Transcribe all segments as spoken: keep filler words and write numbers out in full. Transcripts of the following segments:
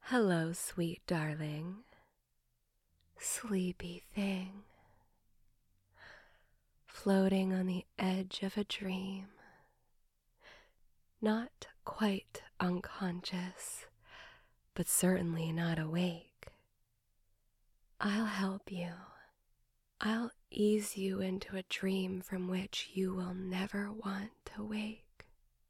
Hello, sweet darling, sleepy thing, floating on the edge of a dream, not quite unconscious, but certainly not awake. I'll help you. I'll ease you into a dream from which you will never want to wake.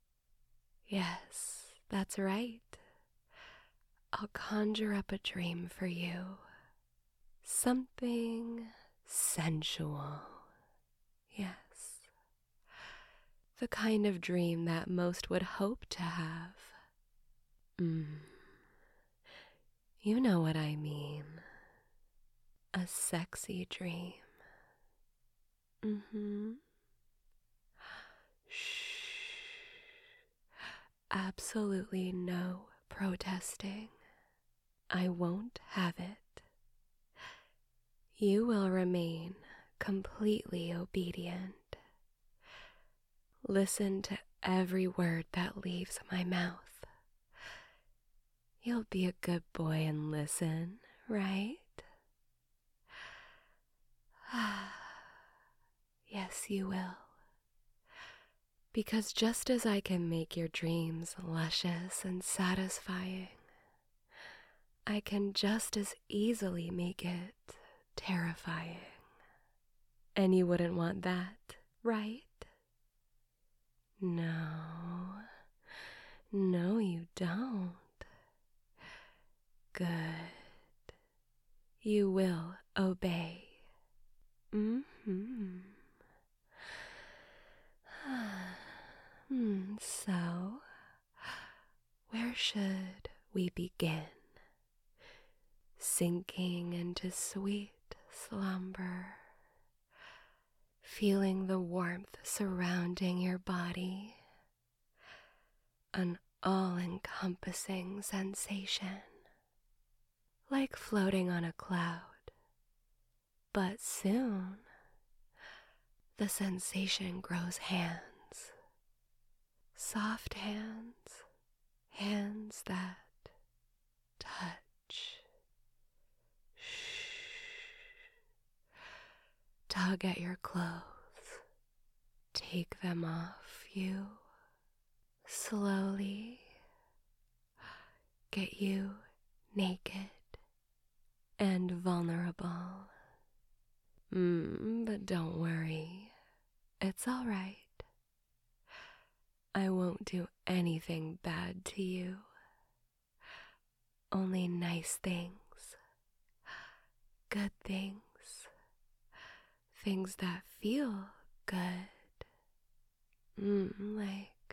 Yes, that's right. I'll conjure up a dream for you. Something sensual. Yes. The kind of dream that most would hope to have. Mm. You know what I mean. A sexy dream. Mm-hmm. Shh. Absolutely no protesting. I won't have it. You will remain completely obedient. Listen to every word that leaves my mouth. You'll be a good boy and listen, right? Yes, you will. Because just as I can make your dreams luscious and satisfying, I can just as easily make it terrifying. And you wouldn't want that, right? No, no you don't. Good. You will obey. Mm-hmm. Hmm, so, where should we begin? Sinking into sweet slumber, feeling the warmth surrounding your body, an all-encompassing sensation, like floating on a cloud. But soon, the sensation grows hands, soft hands, hands that touch. Shh. Tug at your clothes, take them off you, slowly get you naked and vulnerable. Mm, but don't worry, it's all right. I won't do anything bad to you. Only nice things, good things, things that feel good. Mm, like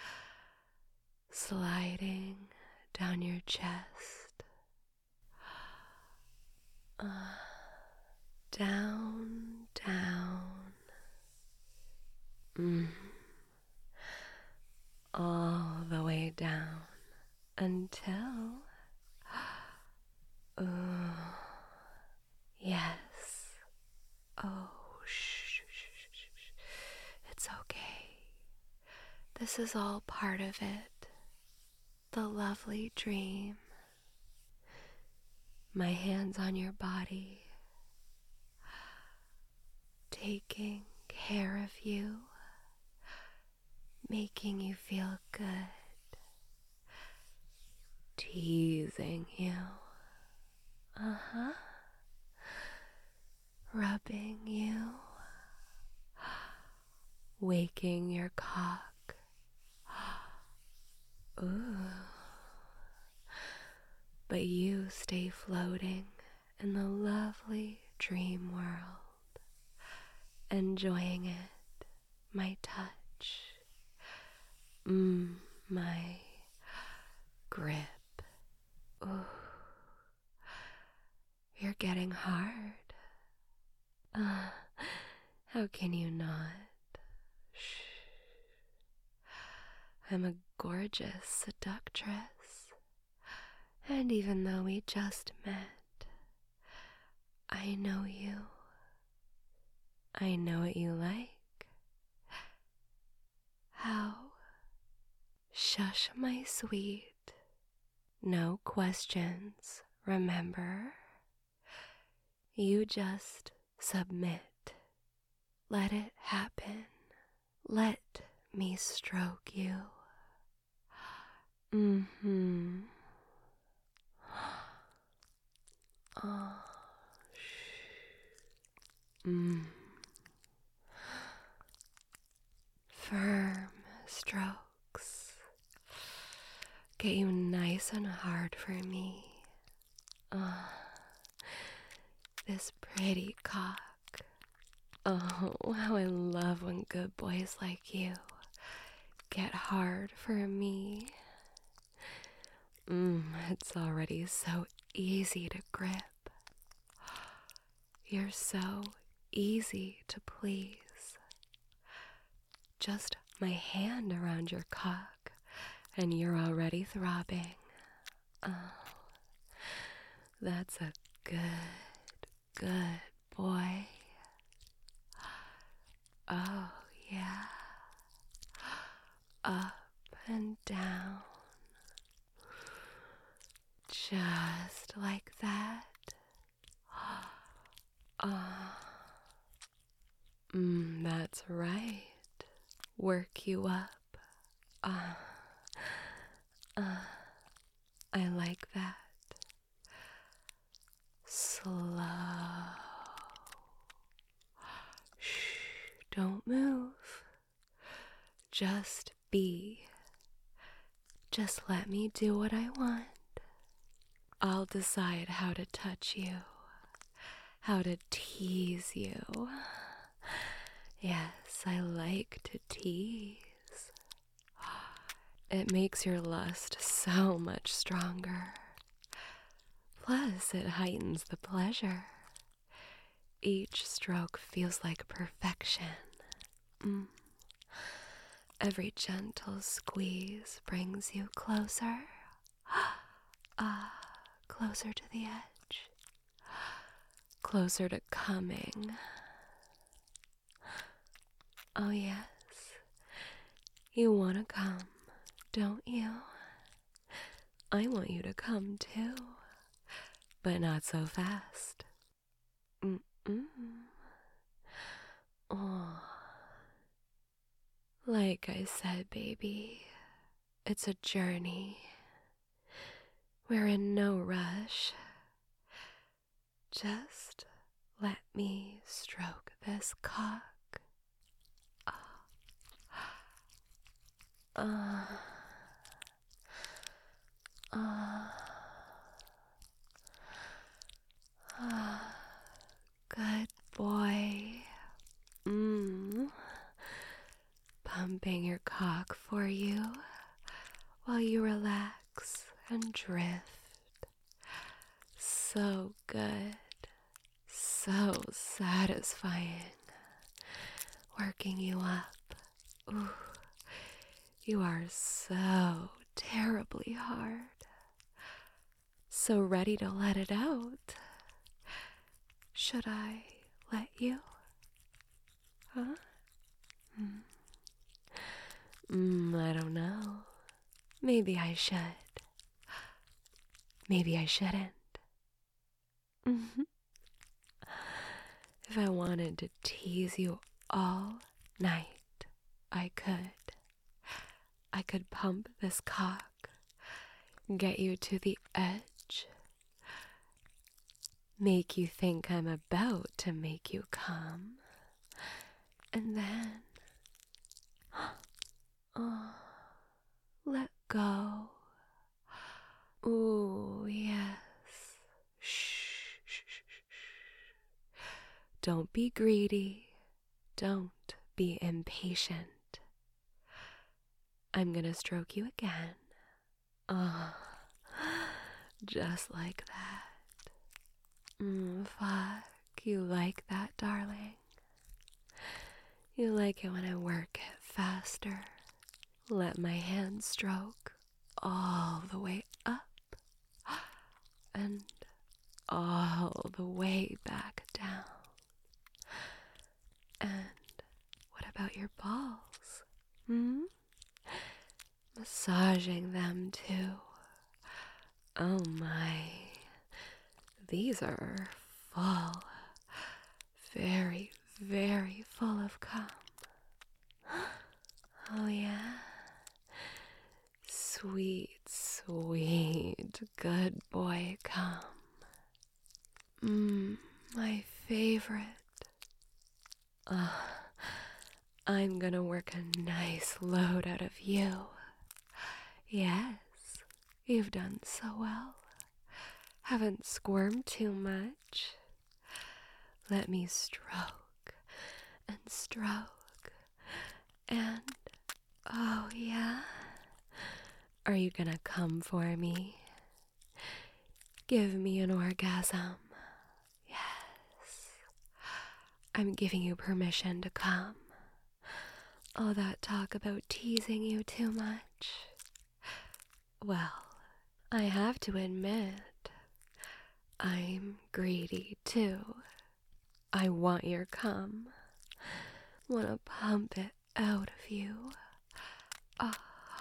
sliding down your chest, uh, down, down, mm, all the way down until, oh, yes, oh, shh, shh, shh, shh, shh. It's okay. This is all part of it, the lovely dream. My hands on your body, taking care of you, making you feel good, teasing you, uh-huh, rubbing you, waking your cock, ooh, but you stay floating in the lovely dream world, enjoying it, my touch, mmm, my grip. Ooh, you're getting hard. Uh, how can you not? Shh. I'm a gorgeous seductress. And even though we just met, I know you. I know what you like. How? Shush, my sweet. No questions, remember? You just submit. Let it happen. Let me stroke you. Mm-hmm. Oh, shh. Mm. Firm strokes. Get you nice and hard for me. Oh, this pretty cock. Oh, how I love when good boys like you get hard for me. Mmm, it's already so easy to grip. You're so easy to please. Just my hand around your cock, and you're already throbbing. Oh, that's a good, good boy. Oh, yeah. Up and down. Just like that. Ah. Mm, that's right. Work you up. Ah. Ah. I like that. Slow. Shh. Don't move. Just be. Just let me do what I want. I'll decide how to touch you, how to tease you. Yes, I like to tease. It makes your lust so much stronger. Plus, it heightens the pleasure. Each stroke feels like perfection. Mm. Every gentle squeeze brings you closer. Ah, closer to the edge. Closer to coming. Oh, yes. You want to come, don't you? I want you to come too, but not so fast. Mm-mm. Oh. Like I said, baby, it's a journey. We're in no rush. Just let me stroke this cock. Ah. Ah. Ah. Good boy. Mmm. Pumping your cock for you while you relax and drift. So good. So satisfying. Working you up. Ooh. You are so terribly hard. So ready to let it out. Should I let you? Huh? Mm. Mm, I don't know. Maybe I should. Maybe I shouldn't. Mm-hmm. If I wanted to tease you all night, I could. I could pump this cock, get you to the edge, make you think I'm about to make you come, and then, oh, let go. Ooh, yes. Shh, shh, shh, shh. Don't be greedy. Don't be impatient. I'm gonna stroke you again. Oh, just like that. Mm, fuck, you like that, darling? You like it when I work it faster. Let my hand stroke all the way up and all the way back down. And what about your balls? Hmm? Massaging them too. Oh my. These are full. Very, very full of cum. Oh yeah. Sweet, sweet, good boy cum. Mmm, my favorite. Uh, I'm gonna work a nice load out of you. Yes, you've done so well. Haven't squirmed too much. Let me stroke and stroke and, oh yeah. Are you gonna come for me? Give me an orgasm. Yes. I'm giving you permission to come. All that talk about teasing you too much. Well, I have to admit, I'm greedy too. I want your cum. Wanna pump it out of you. Ah.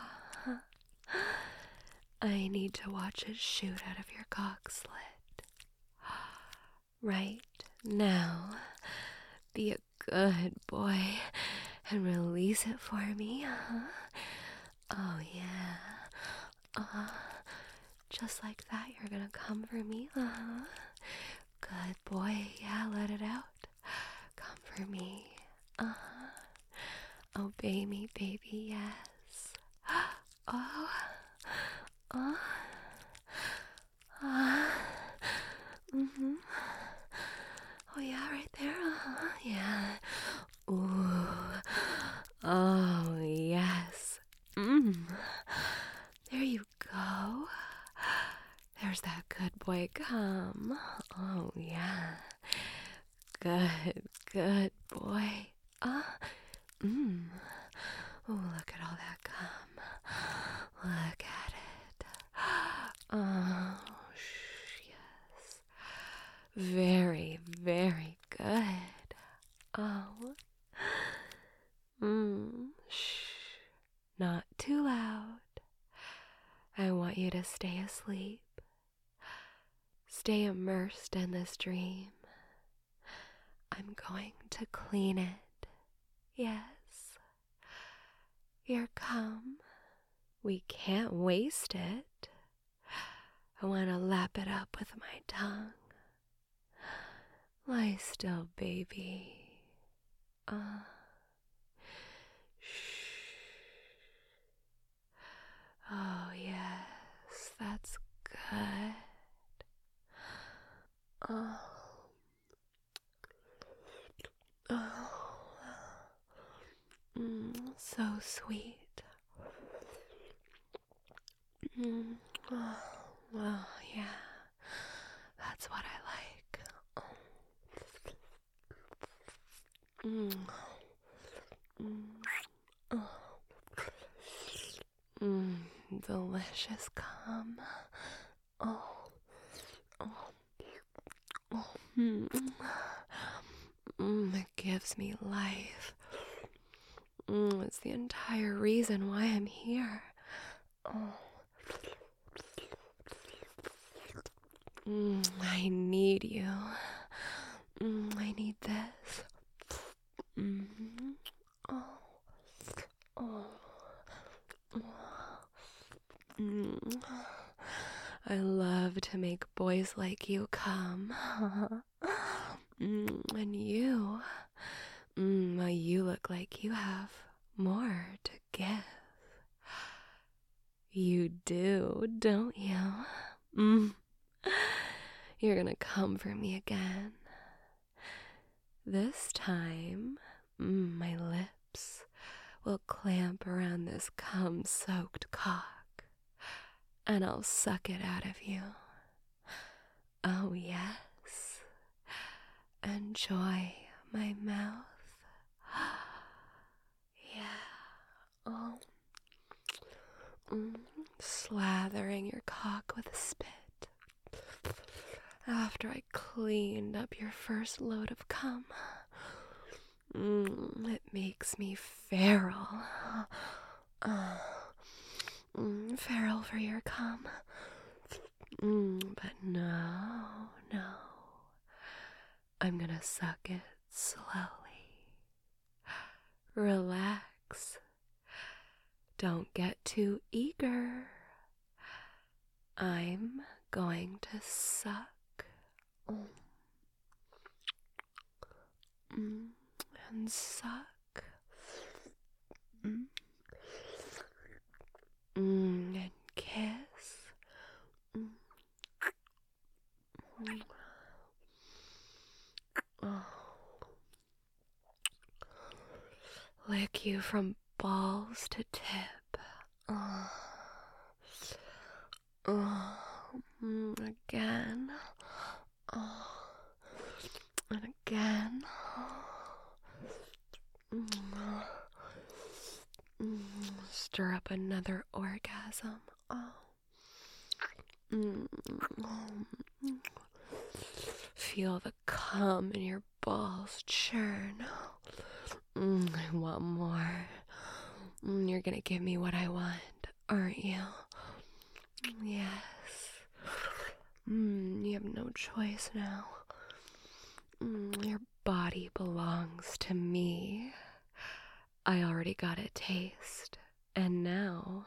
I need to watch it shoot out of your cock slit. Right now, be a good boy and release it for me, huh? Oh yeah. Uh, just like that, you're gonna come for me, uh-huh. Good boy, yeah, let it out. Come for me, uh-huh. Obey me, baby, yes. Oh, oh, uh, mm-hmm. Oh yeah, right there, uh-huh, yeah. Ooh, oh yes. Mmm. There you go. There's that good boy cum. Oh yeah. Good, good boy. Uh, mmm. Oh, look at all that cum. Look at it. Oh, yes. Very, very good. Oh. Mmm. Shh. Not too loud. I want you to stay asleep. Stay immersed in this dream. I'm going to clean it. Yes. Your cum. We can't waste it. I want to lap it up with my tongue. Lie still, baby. Uh. Shh. Oh, yes, that's good. Oh. Oh. Mm, so sweet. Mm. Oh, well, yeah, that's what I like. Oh. Mm. Mm. Oh. Mm. Delicious cum. Oh. Oh. Oh. Mm. Mm. It gives me life. Mm. It's the entire reason why I'm here. Oh. Mm, I need you. Mm, I need this. Mm-hmm. Oh. Oh. Mm. I love to make boys like you come. mm, and you, mm, well, you look like you have more to give. You do, don't you? Mm. You're gonna come for me again. This time, mm, my lips will clamp around this cum-soaked cock, and I'll suck it out of you. Oh, yes. Enjoy my mouth. Yeah. Oh. Mm. Slathering your cock with spit. After I cleaned up your first load of cum. Mm, it makes me feral. Uh, mm, feral for your cum. gonna suck it slowly. Relax. Don't get too eager. I'm going to suck. Mm, and suck. Mm. Mm, and kiss. Mm. Mm. Oh. Lick you from balls to tip. Oh. Oh. Mm, again. Oh. And again. Mm. Mm. Stir up another orgasm. Oh. Mm. Feel the cum in your balls churn. Mm, I want more. Mm, you're gonna give me what I want, aren't you? Yes. Mm, you have no choice now. Mm, your body belongs to me. I already got a taste, and now,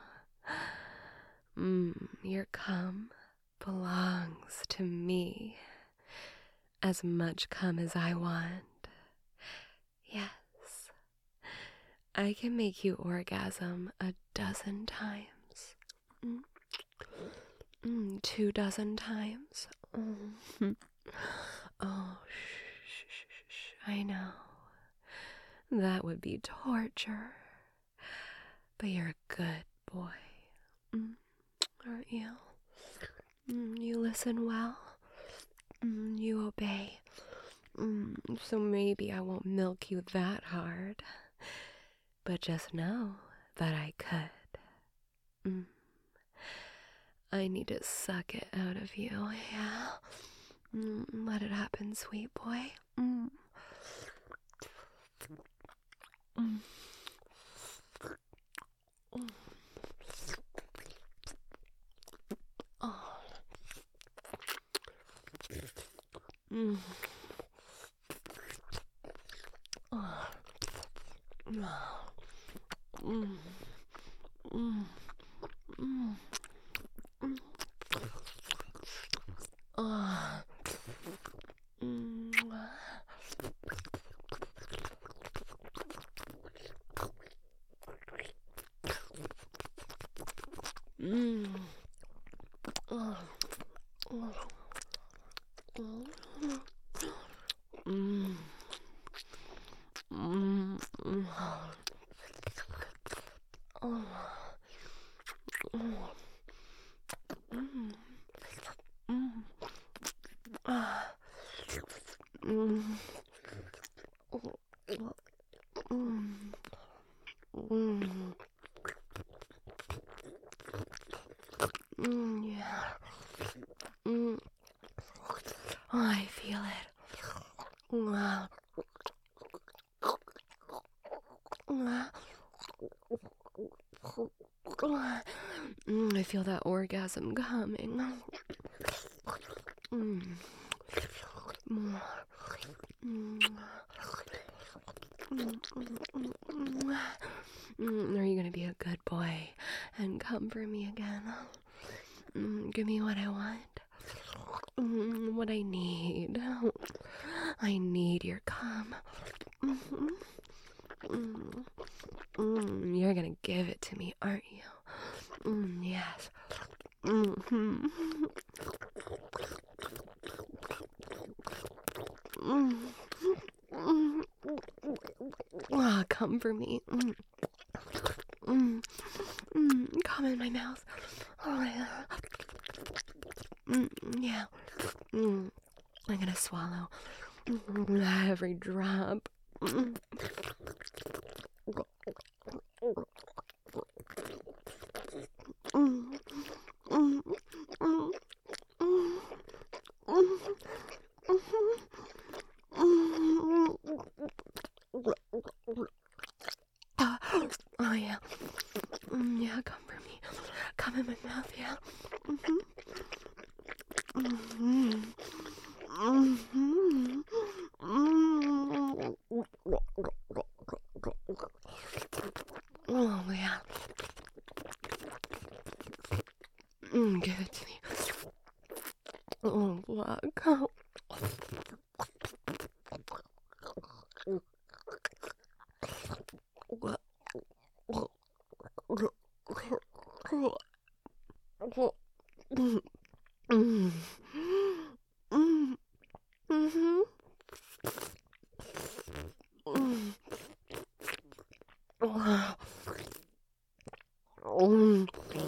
mm, your cum belongs to me. As much cum as I want. Yes. I can make you orgasm a dozen times. Mm. Mm, two dozen times. Mm. Oh, shh, shh, shh, shh. I know. That would be torture. But you're a good boy. Mm. Aren't you? Mm, you listen well. Mm, you obey. Mm, so maybe I won't milk you that hard. But just know that I could. Mm. I need to suck it out of you, yeah? Mm, let it happen, sweet boy. Mm. Mm. Mm. Oh. Mm. Oh. Mm. Mm. Mm. Mm. Oh. Mm. Mm. Oh. Oh. Oh. Mm. Mm. Mm. Oh. Oh. Mm. Mm. Ah. Mm. Oh. Mm. Mm. Mm. Yeah. Mm. Oh, I feel it. Wow. Mm, I feel that orgasm coming. Mm. Mm. Mm. Mm, are you gonna be a good boy and come for me again? Mm, give me what I want. Mm, what I need. I need your cum. Mm-hmm. Mm. Mm, you're gonna give it to me, aren't you? Mm, yes. Mm-hmm. Mm. Mm. Oh, come for me. Mm. Mm. Mm. Come in my mouth. Oh, yeah. Mm. Yeah. Mm. I'm gonna swallow mm. every drop. Mm. Mm. Mm. Mm. Mm. Oh yeah, mm, yeah, come for me, come in my mouth, yeah. Mm-hmm. Mm-hmm. Mm-hmm. Mm-hmm. Mm, give it to me. Oh, fuck. Mm. Mm. Mhm. Mm. Mm.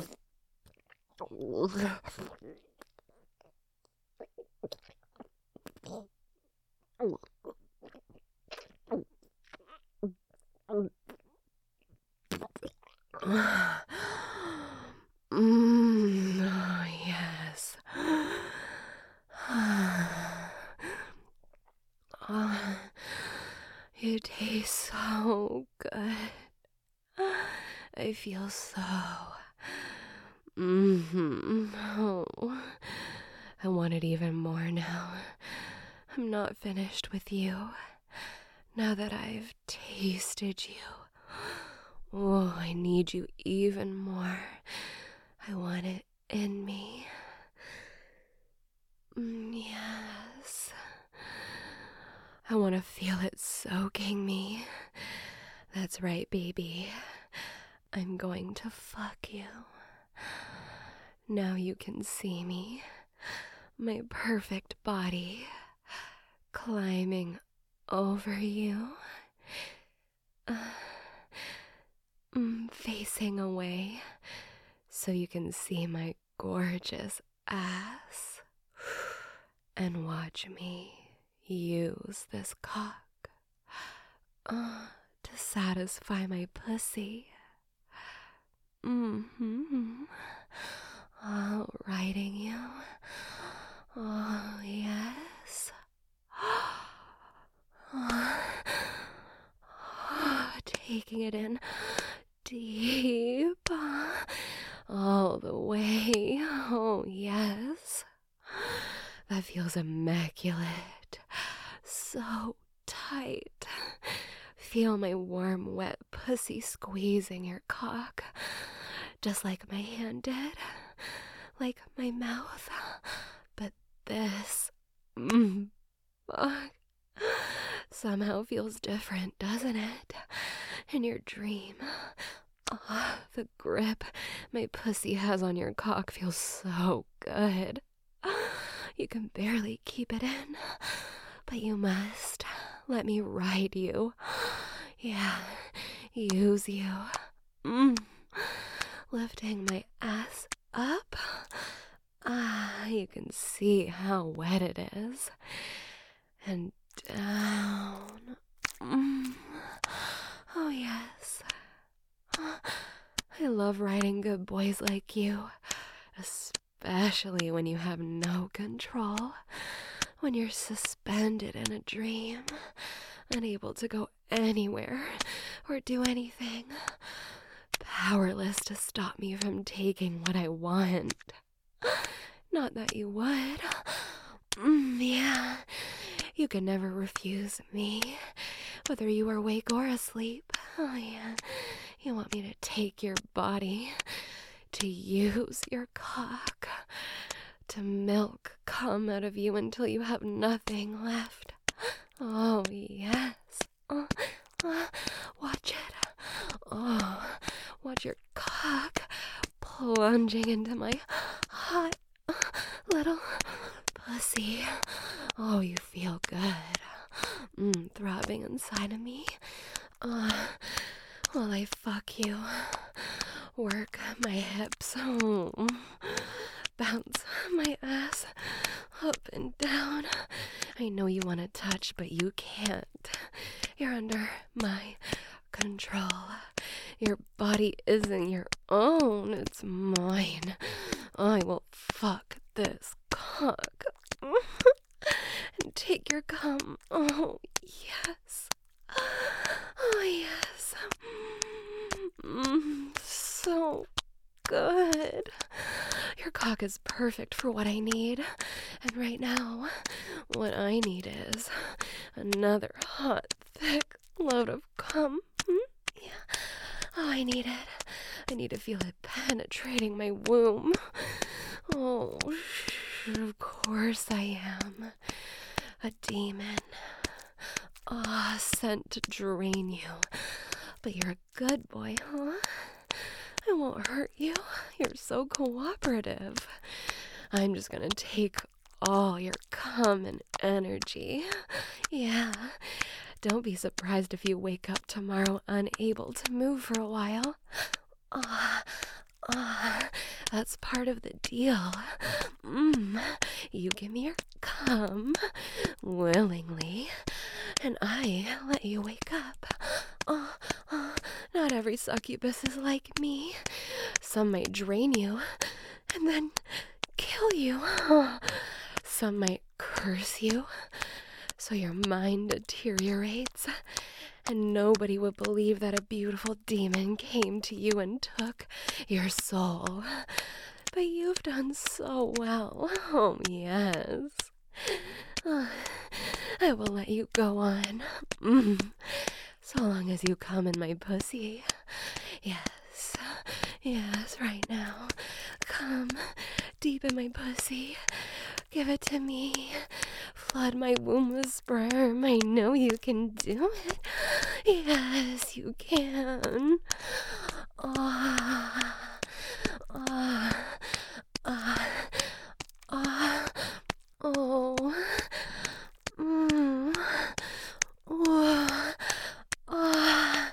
Mm, oh, yes. Oh, you taste so good. I feel so. Mm-hmm. Oh, I want it even more now. I'm not finished with you. Now that I've tasted you, oh, I need you even more. I want it in me. Mm, yes. I want to feel it soaking me. That's right, baby. I'm going to fuck you. Now you can see me. My perfect body. Climbing over you. Uh, mm, facing away. So you can see my gorgeous ass. And watch me use this cock uh, to satisfy my pussy. Mm-hmm. Oh, riding you. Oh, yes. Oh, taking it in deep. All the way. Oh, yes. That feels immaculate. So tight. Feel my warm, wet pussy squeezing your cock. Just like my hand did. Like my mouth. But this, mm, fuck, somehow feels different, doesn't it? In your dream. Oh, the grip my pussy has on your cock feels so good. You can barely keep it in, but you must let me ride you. Yeah, use you. Mm. Lifting my ass up. Ah, you can see how wet it is. And down. Mm. Oh, yes. I love riding good boys like you, especially when you have no control, when you're suspended in a dream, unable to go anywhere or do anything, powerless to stop me from taking what I want. Not that you would. Mm, yeah, you can never refuse me, whether you are awake or asleep. Oh, yeah. You want me to take your body, to use your cock, to milk come out of you until you have nothing left. Oh, yes. Oh, uh, watch it. Oh, watch your cock plunging into my hot little pussy. Oh, you feel good. Mm, throbbing inside of me. Uh, while I fuck you. Work my hips. Oh, bounce my ass up and down. I know you want to touch, but you can't. You're under my control. Your body isn't your own, it's mine. I will fuck this cock and take your cum. Oh, yes. Oh, yes. Mm, so good. Your cock is perfect for what I need. And right now, what I need is another hot, thick load of cum. Hmm? Yeah. Oh, I need it. I need to feel it penetrating my womb. Oh, of course I am. A demon. Ah, oh, sent to drain you. But you're a good boy, huh? I won't hurt you. You're so cooperative. I'm just gonna take all your cum and energy. Yeah. Don't be surprised if you wake up tomorrow unable to move for a while. Ah, ah, that's part of the deal. Mmm, you give me your cum willingly, and I let you wake up. Oh, oh, not every succubus is like me. Some might drain you and then kill you. Oh, some might curse you so your mind deteriorates, and nobody would believe that a beautiful demon came to you and took your soul. But you've done so well. Oh, yes. Oh, I will let you go on. Mm. So long as you come in my pussy. Yes. Yes, right now. Come deep in my pussy. Give it to me. Flood my womb with sperm. I know you can do it. Yes, you can. Ah, ah, ah, ah, oh, mm, oh, ah,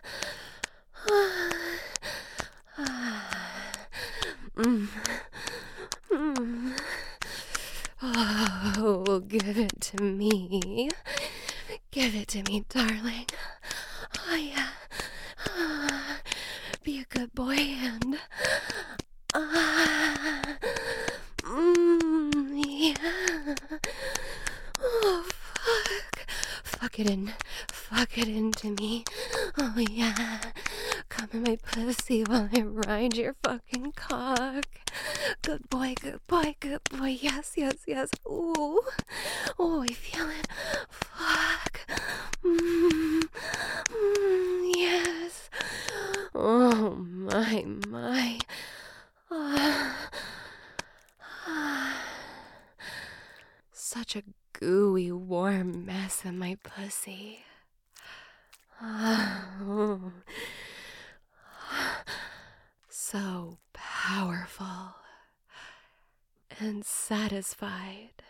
ah, mm, mm. Oh, give it to me. Give it to me, darling. Oh, yeah. Ah, be a good boy and... Ah, mm, yeah. Oh, fuck. Fuck it in. Fuck it into me. Oh, yeah. Come in my pussy while I ride your fucking cock. Good boy, good boy, good boy. Yes, yes, yes. Ooh. Oh, I feel it. Fuck. Mm, mm, yes. Oh, my, my. Ah. Ah. Such a gooey, warm mess in my pussy. Oh. So powerful and satisfied.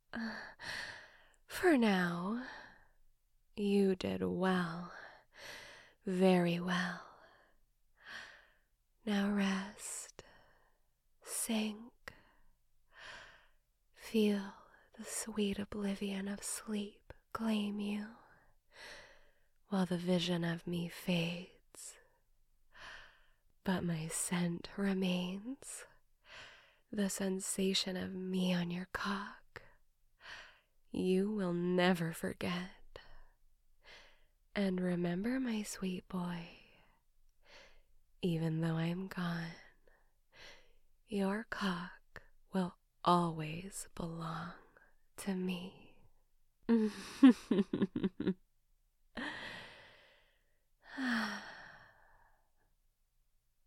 For now, you did well, very well. Now rest, sink, feel the sweet oblivion of sleep claim you, while the vision of me fades. But my scent remains, the sensation of me on your cock. You will never forget. And remember, my sweet boy, even though I'm gone, your cock will always belong to me.